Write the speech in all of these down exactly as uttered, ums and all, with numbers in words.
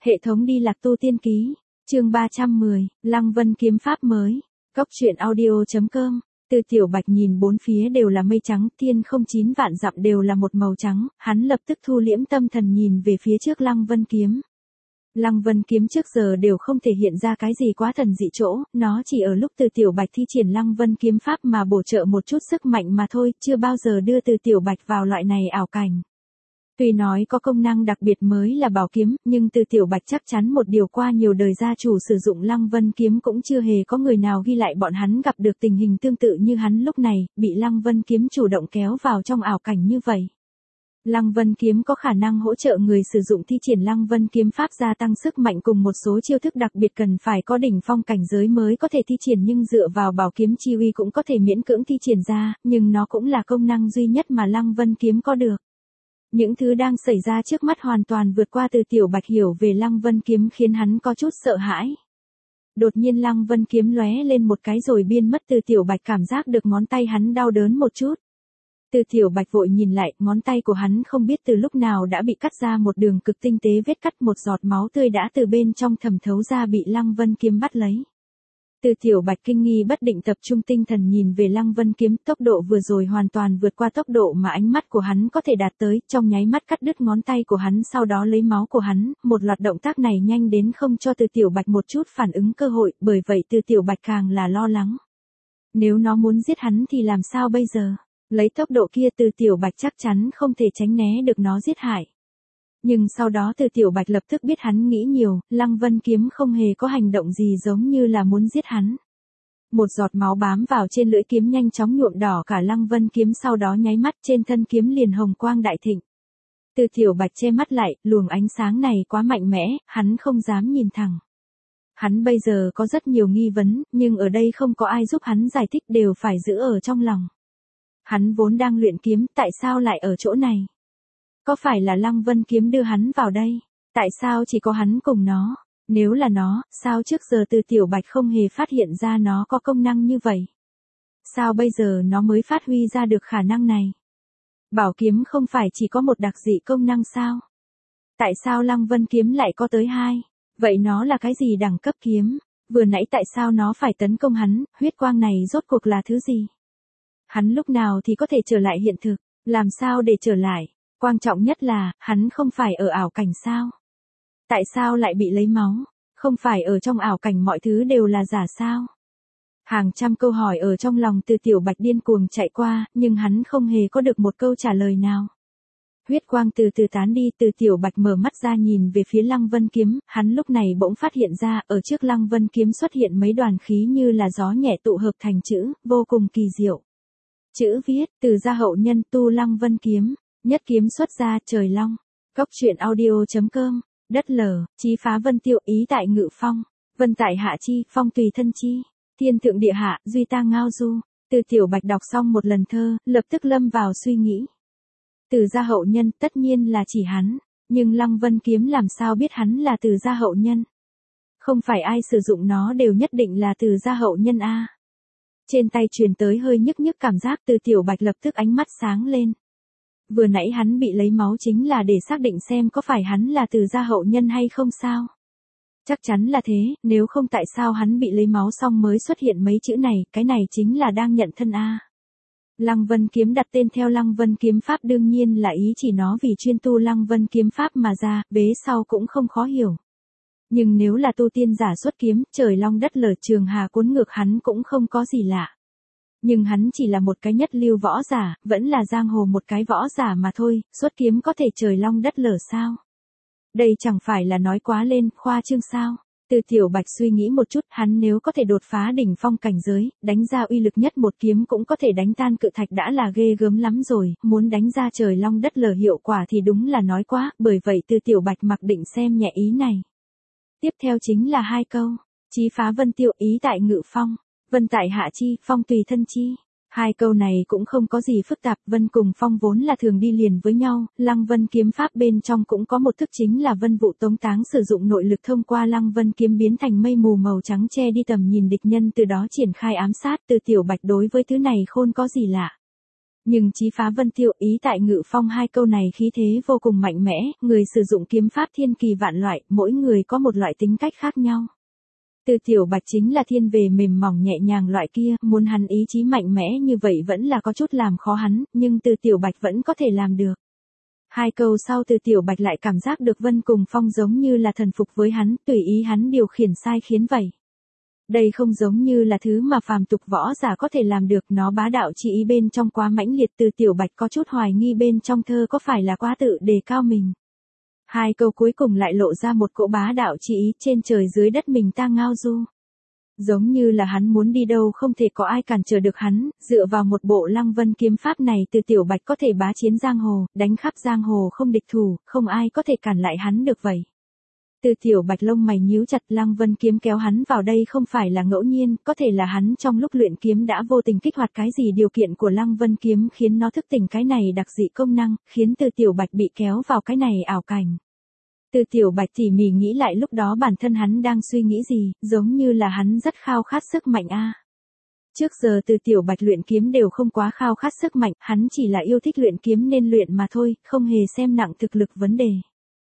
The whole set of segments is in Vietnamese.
Hệ thống đi lạc tu tiên ký, chương ba trăm mười, Lăng Vân kiếm pháp mới. Cốc truyện audio chấm com. Từ Tiểu Bạch nhìn bốn phía đều là mây trắng, thiên không chín vạn dặm đều là một màu trắng, hắn lập tức thu liễm tâm thần nhìn về phía trước Lăng Vân kiếm. Lăng Vân kiếm trước giờ đều không thể hiện ra cái gì quá thần dị chỗ, nó chỉ ở lúc Từ Tiểu Bạch thi triển Lăng Vân kiếm pháp mà bổ trợ một chút sức mạnh mà thôi, chưa bao giờ đưa Từ Tiểu Bạch vào loại này ảo cảnh. Tuy nói có công năng đặc biệt mới là bảo kiếm, nhưng Từ Tiểu Bạch chắc chắn một điều, qua nhiều đời gia chủ sử dụng Lăng Vân kiếm cũng chưa hề có người nào ghi lại bọn hắn gặp được tình hình tương tự như hắn lúc này, bị Lăng Vân kiếm chủ động kéo vào trong ảo cảnh như vậy. Lăng Vân kiếm có khả năng hỗ trợ người sử dụng thi triển Lăng Vân kiếm pháp gia tăng sức mạnh cùng một số chiêu thức đặc biệt cần phải có đỉnh phong cảnh giới mới có thể thi triển, nhưng dựa vào bảo kiếm chi uy cũng có thể miễn cưỡng thi triển ra, nhưng nó cũng là công năng duy nhất mà Lăng Vân kiếm có được. Những thứ đang xảy ra trước mắt hoàn toàn vượt qua Từ Tiểu Bạch hiểu về Lăng Vân kiếm, khiến hắn có chút sợ hãi. Đột nhiên Lăng Vân kiếm lóe lên một cái rồi biến mất. Từ Tiểu Bạch cảm giác được ngón tay hắn đau đớn một chút. Từ Tiểu Bạch vội nhìn lại, ngón tay của hắn không biết từ lúc nào đã bị cắt ra một đường cực tinh tế vết cắt, một giọt máu tươi đã từ bên trong thẩm thấu ra bị Lăng Vân kiếm bắt lấy. Từ Tiểu Bạch kinh nghi bất định tập trung tinh thần nhìn về Lăng Vân kiếm, tốc độ vừa rồi hoàn toàn vượt qua tốc độ mà ánh mắt của hắn có thể đạt tới, trong nháy mắt cắt đứt ngón tay của hắn, sau đó lấy máu của hắn, một loạt động tác này nhanh đến không cho Từ Tiểu Bạch một chút phản ứng cơ hội, bởi vậy Từ Tiểu Bạch càng là lo lắng. Nếu nó muốn giết hắn thì làm sao bây giờ? Lấy tốc độ kia Từ Tiểu Bạch chắc chắn không thể tránh né được nó giết hại. Nhưng sau đó Từ Tiểu Bạch lập tức biết hắn nghĩ nhiều, Lăng Vân kiếm không hề có hành động gì giống như là muốn giết hắn. Một giọt máu bám vào trên lưỡi kiếm nhanh chóng nhuộm đỏ cả Lăng Vân kiếm, sau đó nháy mắt trên thân kiếm liền hồng quang đại thịnh. Từ Tiểu Bạch che mắt lại, luồng ánh sáng này quá mạnh mẽ, hắn không dám nhìn thẳng. Hắn bây giờ có rất nhiều nghi vấn, nhưng ở đây không có ai giúp hắn giải thích, đều phải giữ ở trong lòng. Hắn vốn đang luyện kiếm, tại sao lại ở chỗ này? Có phải là Lăng Vân kiếm đưa hắn vào đây? Tại sao chỉ có hắn cùng nó? Nếu là nó, sao trước giờ Từ Tiểu Bạch không hề phát hiện ra nó có công năng như vậy? Sao bây giờ nó mới phát huy ra được khả năng này? Bảo kiếm không phải chỉ có một đặc dị công năng sao? Tại sao Lăng Vân kiếm lại có tới hai? Vậy nó là cái gì đẳng cấp kiếm? Vừa nãy tại sao nó phải tấn công hắn? Huyết quang này rốt cuộc là thứ gì? Hắn lúc nào thì có thể trở lại hiện thực? Làm sao để trở lại? Quan trọng nhất là, hắn không phải ở ảo cảnh sao? Tại sao lại bị lấy máu? Không phải ở trong ảo cảnh mọi thứ đều là giả sao? Hàng trăm câu hỏi ở trong lòng Từ Tiểu Bạch điên cuồng chạy qua, nhưng hắn không hề có được một câu trả lời nào. Huyết quang từ từ tán đi, Từ Tiểu Bạch mở mắt ra nhìn về phía Lăng Vân kiếm, hắn lúc này bỗng phát hiện ra, ở trước Lăng Vân kiếm xuất hiện mấy đoàn khí như là gió nhẹ tụ hợp thành chữ, vô cùng kỳ diệu. Chữ viết, Từ gia hậu nhân tu Lăng Vân kiếm. Nhất kiếm xuất ra trời long. Cốc truyện audio chấm com. Đất lở, chí phá vân tiêu, ý tại ngự phong. Vân tại hạ chi, phong tùy thân chi. Thiên thượng địa hạ, duy ta ngao du. Từ Tiểu Bạch đọc xong một lần thơ, lập tức lâm vào suy nghĩ. Từ gia hậu nhân tất nhiên là chỉ hắn. Nhưng Lăng Vân kiếm làm sao biết hắn là Từ gia hậu nhân? Không phải ai sử dụng nó đều nhất định là Từ gia hậu nhân a. Trên tay truyền tới hơi nhức nhức cảm giác, Từ Tiểu Bạch lập tức ánh mắt sáng lên. Vừa nãy hắn bị lấy máu chính là để xác định xem có phải hắn là Từ gia hậu nhân hay không sao? Chắc chắn là thế, nếu không tại sao hắn bị lấy máu xong mới xuất hiện mấy chữ này, cái này chính là đang nhận thân a. Lăng Vân kiếm đặt tên theo Lăng Vân kiếm pháp đương nhiên là ý chỉ nó vì chuyên tu Lăng Vân kiếm pháp mà ra, vế sau cũng không khó hiểu. Nhưng nếu là tu tiên giả xuất kiếm, trời long đất lở trường hà cuốn ngược hắn cũng không có gì lạ. Nhưng hắn chỉ là một cái nhất lưu võ giả, vẫn là giang hồ một cái võ giả mà thôi, xuất kiếm có thể trời long đất lở sao? Đây chẳng phải là nói quá lên, khoa trương sao? Từ Tiểu Bạch suy nghĩ một chút, hắn nếu có thể đột phá đỉnh phong cảnh giới, đánh ra uy lực nhất một kiếm cũng có thể đánh tan cự thạch đã là ghê gớm lắm rồi, muốn đánh ra trời long đất lở hiệu quả thì đúng là nói quá, bởi vậy Từ Tiểu Bạch mặc định xem nhẹ ý này. Tiếp theo chính là hai câu, chí phá vân tiêu, ý tại ngự phong. Vân tại hạ chi, phong tùy thân chi. Hai câu này cũng không có gì phức tạp, vân cùng phong vốn là thường đi liền với nhau, Lăng Vân kiếm pháp bên trong cũng có một thức chính là vân vụ tống táng, sử dụng nội lực thông qua Lăng Vân kiếm biến thành mây mù màu trắng che đi tầm nhìn địch nhân, từ đó triển khai ám sát. Từ Tiểu Bạch đối với thứ này khôn có gì lạ. Nhưng chí phá vân tiêu, ý tại ngự phong hai câu này khí thế vô cùng mạnh mẽ, người sử dụng kiếm pháp thiên kỳ vạn loại, mỗi người có một loại tính cách khác nhau. Từ Tiểu Bạch chính là thiên về mềm mỏng nhẹ nhàng loại kia, muốn hắn ý chí mạnh mẽ như vậy vẫn là có chút làm khó hắn, nhưng Từ Tiểu Bạch vẫn có thể làm được. Hai câu sau Từ Tiểu Bạch lại cảm giác được Vân cùng Phong giống như là thần phục với hắn, tùy ý hắn điều khiển sai khiến vậy. Đây không giống như là thứ mà phàm tục võ giả có thể làm được, nó bá đạo chi ý bên trong quá mãnh liệt. Từ Tiểu Bạch có chút hoài nghi bên trong thơ có phải là quá tự đề cao mình. Hai câu cuối cùng lại lộ ra một cỗ bá đạo chi ý, trên trời dưới đất mình ta ngao du. Giống như là hắn muốn đi đâu không thể có ai cản trở được hắn, dựa vào một bộ Lăng Vân kiếm pháp này Từ Tiểu Bạch có thể bá chiến giang hồ, đánh khắp giang hồ không địch thủ, không ai có thể cản lại hắn được vậy. Từ Tiểu Bạch lông mày nhíu chặt, Lăng Vân kiếm kéo hắn vào đây không phải là ngẫu nhiên, có thể là hắn trong lúc luyện kiếm đã vô tình kích hoạt cái gì điều kiện của Lăng Vân kiếm khiến nó thức tỉnh cái này đặc dị công năng, khiến Từ Tiểu Bạch bị kéo vào cái này ảo cảnh. Từ Tiểu Bạch tỉ mỉ nghĩ lại lúc đó bản thân hắn đang suy nghĩ gì, giống như là hắn rất khao khát sức mạnh a. Trước giờ Từ Tiểu Bạch luyện kiếm đều không quá khao khát sức mạnh, hắn chỉ là yêu thích luyện kiếm nên luyện mà thôi, không hề xem nặng thực lực vấn đề.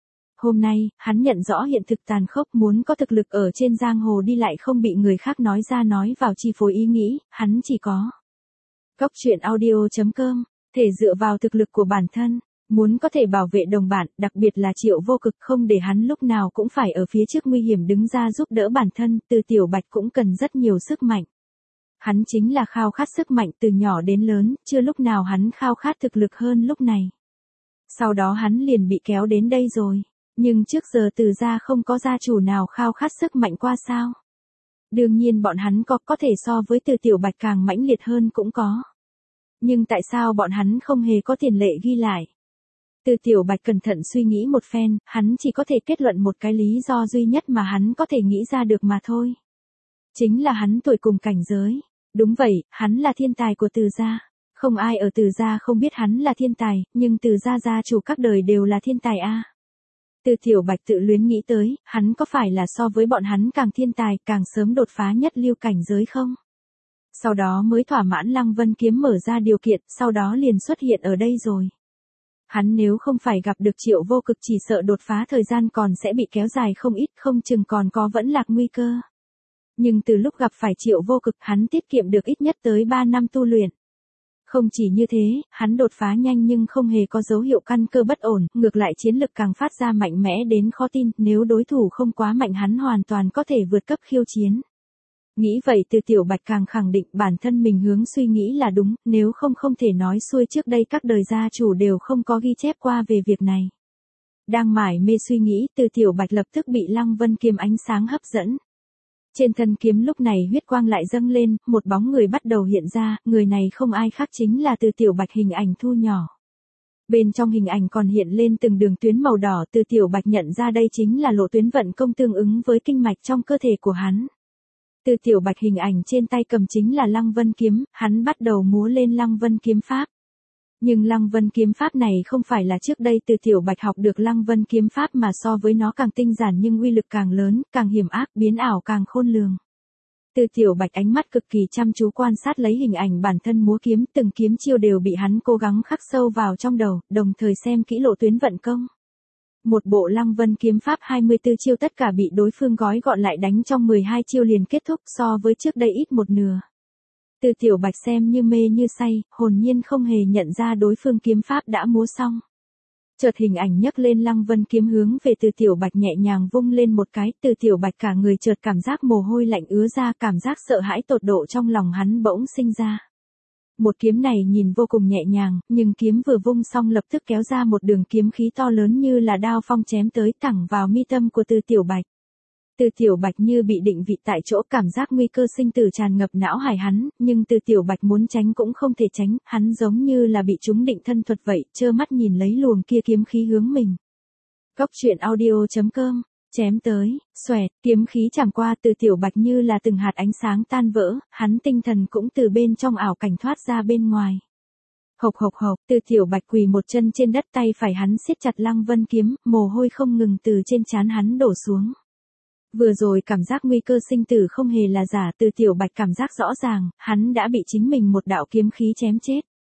Hôm nay, hắn nhận rõ hiện thực tàn khốc, muốn có thực lực ở trên giang hồ đi lại không bị người khác nói ra nói vào chi phối ý nghĩ, hắn chỉ có. Cốc truyện audio chấm com, thể dựa vào thực lực của bản thân, muốn có thể bảo vệ đồng bạn, đặc biệt là Triệu Vô Cực, không để hắn lúc nào cũng phải ở phía trước nguy hiểm đứng ra giúp đỡ bản thân, Từ Tiểu Bạch cũng cần rất nhiều sức mạnh. Hắn chính là khao khát sức mạnh từ nhỏ đến lớn, chưa lúc nào hắn khao khát thực lực hơn lúc này. Sau đó hắn liền bị kéo đến đây rồi. Nhưng trước giờ Từ gia không có gia chủ nào khao khát sức mạnh qua sao? Đương nhiên bọn hắn có, có thể so với Từ Tiểu Bạch càng mãnh liệt hơn cũng có. Nhưng tại sao bọn hắn không hề có tiền lệ ghi lại? Từ Tiểu Bạch cẩn thận suy nghĩ một phen, hắn chỉ có thể kết luận một cái lý do duy nhất mà hắn có thể nghĩ ra được mà thôi. Chính là hắn tuổi cùng cảnh giới. Đúng vậy, hắn là thiên tài của Từ gia. Không ai ở Từ gia không biết hắn là thiên tài, nhưng Từ gia gia chủ các đời đều là thiên tài a. Từ Tiểu Bạch tự luyến nghĩ tới, hắn có phải là so với bọn hắn càng thiên tài, càng sớm đột phá nhất lưu cảnh giới không? Sau đó mới thỏa mãn Lăng Vân kiếm mở ra điều kiện, sau đó liền xuất hiện ở đây rồi. Hắn nếu không phải gặp được Triệu Vô Cực chỉ sợ đột phá thời gian còn sẽ bị kéo dài không ít, không chừng còn có vẫn lạc nguy cơ. Nhưng từ lúc gặp phải Triệu Vô Cực hắn tiết kiệm được ít nhất tới ba năm tu luyện. Không chỉ như thế, hắn đột phá nhanh nhưng không hề có dấu hiệu căn cơ bất ổn, ngược lại chiến lực càng phát ra mạnh mẽ đến khó tin, nếu đối thủ không quá mạnh hắn hoàn toàn có thể vượt cấp khiêu chiến. Nghĩ vậy Từ Tiểu Bạch càng khẳng định bản thân mình hướng suy nghĩ là đúng, nếu không không thể nói xuôi trước đây các đời gia chủ đều không có ghi chép qua về việc này. Đang mải mê suy nghĩ, Từ Tiểu Bạch lập tức bị Lăng Vân kiếm ánh sáng hấp dẫn. Trên thân kiếm lúc này huyết quang lại dâng lên, một bóng người bắt đầu hiện ra, người này không ai khác chính là Từ Tiểu Bạch hình ảnh thu nhỏ. Bên trong hình ảnh còn hiện lên từng đường tuyến màu đỏ, Từ Tiểu Bạch nhận ra đây chính là lộ tuyến vận công tương ứng với kinh mạch trong cơ thể của hắn. Từ Tiểu Bạch hình ảnh trên tay cầm chính là Lăng Vân kiếm, hắn bắt đầu múa lên Lăng Vân kiếm pháp. Nhưng Lăng Vân kiếm pháp này không phải là trước đây Từ Tiểu Bạch học được Lăng Vân kiếm pháp mà so với nó càng tinh giản nhưng uy lực càng lớn, càng hiểm ác, biến ảo càng khôn lường. Từ Tiểu Bạch ánh mắt cực kỳ chăm chú quan sát lấy hình ảnh bản thân múa kiếm, từng kiếm chiêu đều bị hắn cố gắng khắc sâu vào trong đầu, đồng thời xem kỹ lộ tuyến vận công. Một bộ Lăng Vân kiếm pháp hai mươi tư chiêu tất cả bị đối phương gói gọn lại đánh trong mười hai chiêu liền kết thúc, so với trước đây ít một nửa. Từ Tiểu Bạch xem như mê như say, hồn nhiên không hề nhận ra đối phương kiếm pháp đã múa xong. Chợt hình ảnh nhấc lên Lăng Vân kiếm hướng về Từ Tiểu Bạch nhẹ nhàng vung lên một cái, Từ Tiểu Bạch cả người chợt cảm giác mồ hôi lạnh ứa ra, cảm giác sợ hãi tột độ trong lòng hắn bỗng sinh ra. Một kiếm này nhìn vô cùng nhẹ nhàng, nhưng kiếm vừa vung xong lập tức kéo ra một đường kiếm khí to lớn như là đao phong chém tới thẳng vào mi tâm của Từ Tiểu Bạch. Từ Tiểu Bạch như bị định vị tại chỗ, cảm giác nguy cơ sinh tử tràn ngập não hải hắn, nhưng Từ Tiểu Bạch muốn tránh cũng không thể tránh, hắn giống như là bị trúng định thân thuật vậy, trơ mắt nhìn lấy luồng kia kiếm khí hướng mình. Cốc truyện audio chấm com, chém tới, xoẹt, kiếm khí chạm qua Từ Tiểu Bạch như là từng hạt ánh sáng tan vỡ, hắn tinh thần cũng từ bên trong ảo cảnh thoát ra bên ngoài. Hộc hộc hộc, Từ Tiểu Bạch quỳ một chân trên đất, tay phải hắn siết chặt Lăng Vân kiếm, mồ hôi không ngừng từ trên trán hắn đổ xuống. Vừa rồi cảm giác nguy cơ sinh tử không hề là giả, Từ Tiểu Bạch cảm giác rõ ràng, hắn đã bị chính mình một đạo kiếm khí chém chết.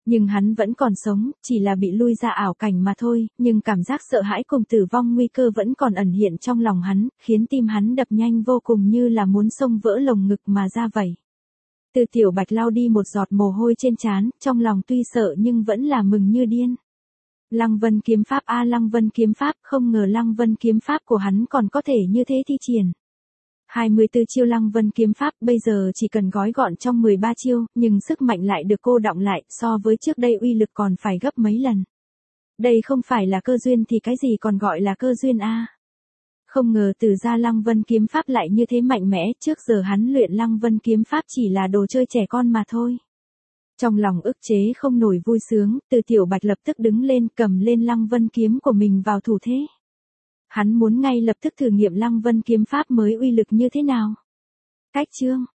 Nhưng hắn vẫn còn sống, chỉ là bị lui ra ảo cảnh mà thôi, nhưng cảm giác sợ hãi cùng tử vong nguy cơ vẫn còn ẩn hiện trong lòng hắn, khiến tim hắn đập nhanh vô cùng như là muốn xông vỡ lồng ngực mà ra vậy. Từ Tiểu Bạch lau đi một giọt mồ hôi trên trán, trong lòng tuy sợ nhưng vẫn là mừng như điên. Lăng Vân kiếm pháp a Lăng Vân kiếm pháp, không ngờ Lăng Vân kiếm pháp của hắn còn có thể như thế thi triển. hai mươi tư chiêu Lăng Vân kiếm pháp bây giờ chỉ cần gói gọn trong mười ba chiêu, nhưng sức mạnh lại được cô đọng lại, so với trước đây uy lực còn phải gấp mấy lần. Đây không phải là cơ duyên thì cái gì còn gọi là cơ duyên a? Không ngờ từ ra Lăng Vân kiếm pháp lại như thế mạnh mẽ, trước giờ hắn luyện Lăng Vân kiếm pháp chỉ là đồ chơi trẻ con mà thôi. Trong lòng ức chế không nổi vui sướng, Từ Tiểu Bạch lập tức đứng lên cầm lên Lăng Vân kiếm của mình vào thủ thế. Hắn muốn ngay lập tức thử nghiệm Lăng Vân kiếm pháp mới uy lực như thế nào. Cách chương